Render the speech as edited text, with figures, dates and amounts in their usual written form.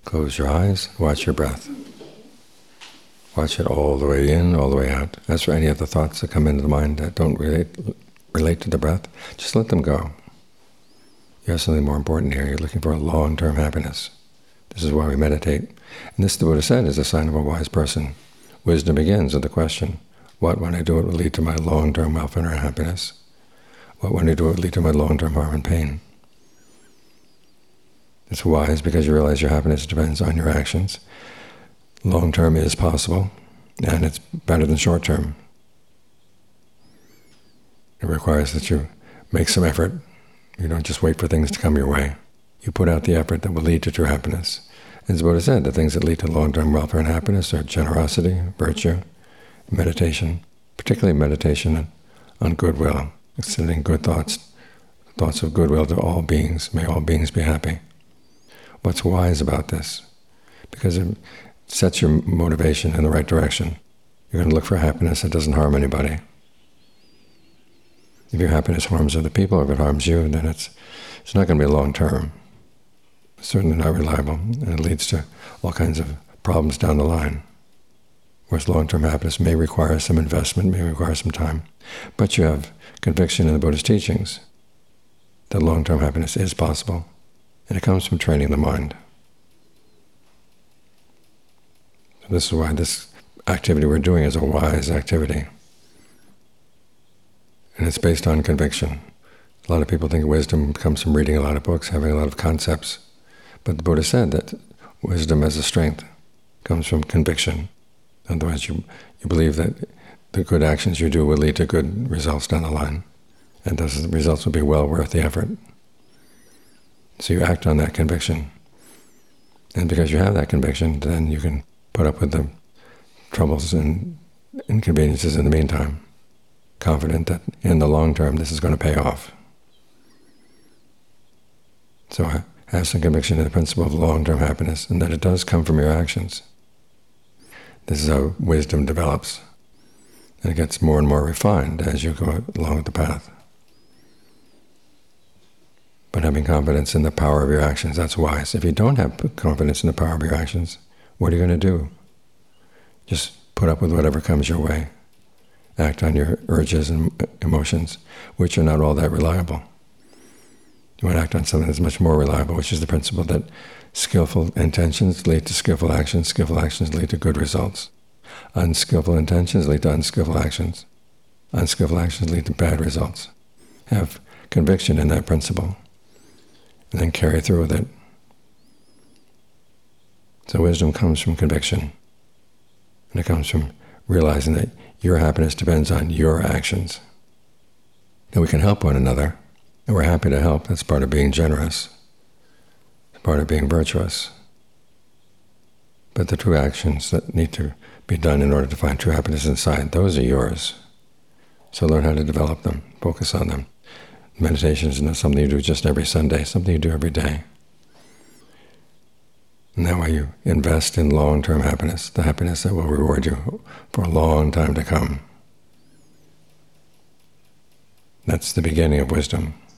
Close your eyes, watch your breath. Watch it all the way in, all the way out. As for any of the thoughts that come into the mind that don't relate to the breath, just let them go. You have something more important here. You're looking for a long-term happiness. This is why we meditate. And this, the Buddha said, is a sign of a wise person. Wisdom begins with the question, what when I do it will lead to my long-term welfare and happiness? What when I do it will lead to my long-term harm and pain? It's wise because you realize your happiness depends on your actions. Long-term is possible, and it's better than short-term. It requires that you make some effort. You don't just wait for things to come your way. You put out the effort that will lead to true happiness. As the Buddha said, the things that lead to long-term welfare and happiness are generosity, virtue, meditation, particularly meditation on goodwill, extending good thoughts, thoughts of goodwill to all beings. May all beings be happy. What's wise about this? Because it sets your motivation in the right direction. You're going to look for happiness that doesn't harm anybody. If your happiness harms other people, if it harms you, then it's not going to be long-term. It's certainly not reliable, and it leads to all kinds of problems down the line. Whereas long-term happiness may require some investment, may require some time, but you have conviction in the Buddha's teachings that long-term happiness is possible, and it comes from training the mind. So this is why this activity we're doing is a wise activity. And it's based on conviction. A lot of people think wisdom comes from reading a lot of books, having a lot of concepts. But the Buddha said that wisdom as a strength comes from conviction. Otherwise you believe that the good actions you do will lead to good results down the line, and those results will be well worth the effort. So you act on that conviction. And because you have that conviction, then you can put up with the troubles and inconveniences in the meantime, confident that in the long term this is going to pay off. So have some conviction in the principle of long-term happiness, and that it does come from your actions. This is how wisdom develops, and it gets more and more refined as you go along the path. But having confidence in the power of your actions, that's wise. If you don't have confidence in the power of your actions, what are you going to do? Just put up with whatever comes your way. Act on your urges and emotions, which are not all that reliable. You want to act on something that's much more reliable, which is the principle that skillful intentions lead to skillful actions lead to good results. Unskillful intentions lead to unskillful actions. Unskillful actions lead to bad results. Have conviction in that principle, and then carry through with it. So wisdom comes from conviction, and it comes from realizing that your happiness depends on your actions. And we can help one another, and we're happy to help. That's part of being generous. It's part of being virtuous. But the true actions that need to be done in order to find true happiness inside, those are yours. So learn how to develop them, focus on them. Meditation is not something you do just every Sunday, something you do every day. And that way you invest in long-term happiness, the happiness that will reward you for a long time to come. That's the beginning of wisdom.